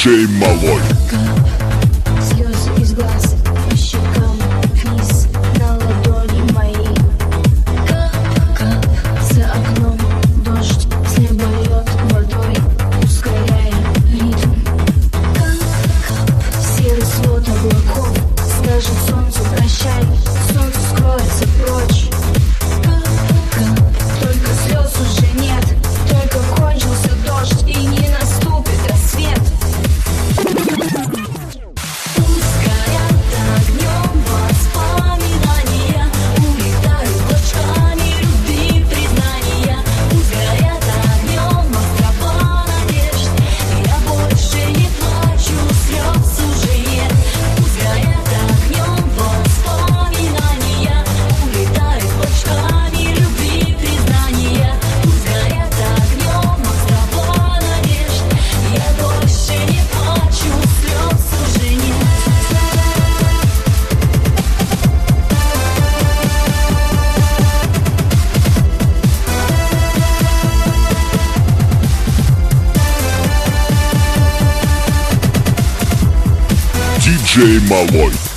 Диджей Малой. Слезы из глаз по щекам вниз на ладони мои. Кап, за окном дождь с неба льет водой, ускоряя ритм. Кап, серый свод облаков скажет солнцу прощай, солнце скроется прочь. Кап, только слез уже нет, только кончился дождь и не наступит рассвет. Диджей Малой.